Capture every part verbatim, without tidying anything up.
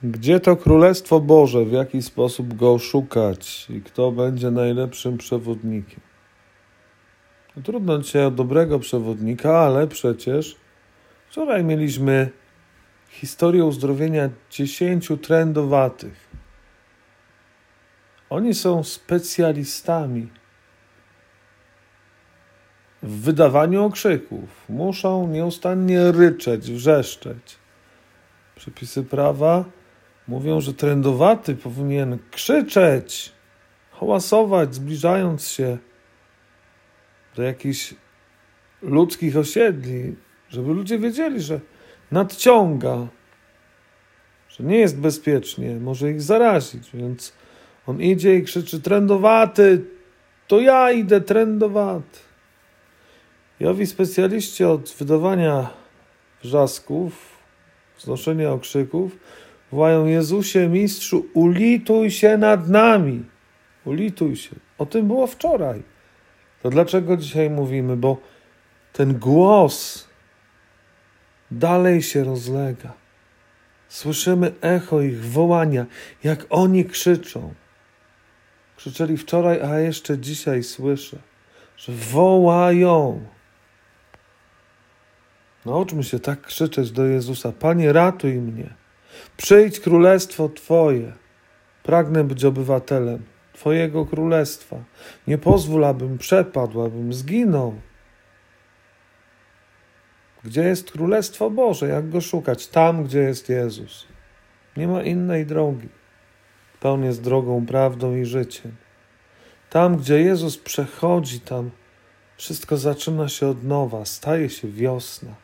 Gdzie to Królestwo Boże? W jaki sposób go szukać? I kto będzie najlepszym przewodnikiem? No, trudno dzisiaj o dobrego przewodnika, ale przecież wczoraj mieliśmy historię uzdrowienia dziesięciu trędowatych. Oni są specjalistami w wydawaniu okrzyków. Muszą nieustannie ryczeć, wrzeszczeć. Przepisy prawa mówią, że trędowaty powinien krzyczeć, hałasować, zbliżając się do jakichś ludzkich osiedli, żeby ludzie wiedzieli, że nadciąga, że nie jest bezpiecznie, może ich zarazić. Więc on idzie i krzyczy: trędowaty, to ja idę, trędowaty. I owi specjaliści od wydawania wrzasków, wznoszenia okrzyków wołają: Jezusie, Mistrzu, ulituj się nad nami. Ulituj się. O tym było wczoraj. To dlaczego dzisiaj mówimy? Bo ten głos dalej się rozlega. Słyszymy echo ich wołania, jak oni krzyczą. Krzyczeli wczoraj, a jeszcze dzisiaj słyszę, że wołają. Nauczmy się tak krzyczeć do Jezusa: Panie, ratuj mnie. Przyjdź królestwo Twoje. Pragnę być obywatelem Twojego królestwa. Nie pozwól, abym przepadł, abym zginął. Gdzie jest Królestwo Boże? Jak go szukać? Tam, gdzie jest Jezus. Nie ma innej drogi. To On jest drogą, prawdą i życiem. Tam, gdzie Jezus przechodzi, tam wszystko zaczyna się od nowa. Staje się wiosna.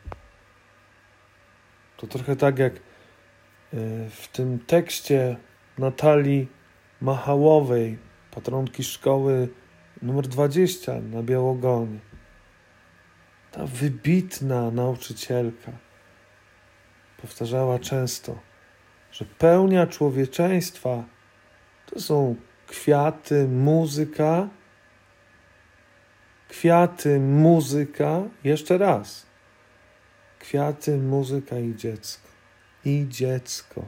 To trochę tak jak w tym tekście Natalii Machałowej, patronki szkoły numer dwadzieścia na Białogonie. Ta wybitna nauczycielka powtarzała często, że pełnia człowieczeństwa to są kwiaty, muzyka, kwiaty, muzyka, jeszcze raz. Kwiaty, muzyka i dziecko. I dziecko.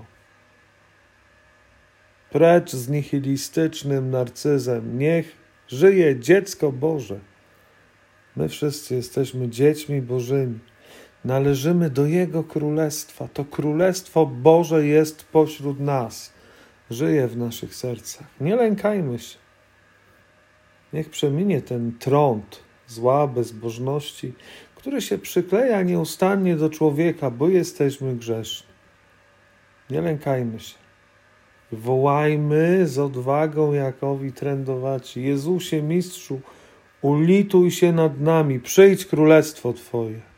Precz z nihilistycznym narcyzem. Niech żyje dziecko Boże. My wszyscy jesteśmy dziećmi Bożymi. Należymy do Jego Królestwa. To Królestwo Boże jest pośród nas. Żyje w naszych sercach. Nie lękajmy się. Niech przeminie ten trąd zła, bezbożności, który się przykleja nieustannie do człowieka, bo jesteśmy grzeszni. Nie lękajmy się. Wołajmy z odwagą jak owi trędowaci: Jezusie, Mistrzu, ulituj się nad nami, przyjdź królestwo Twoje.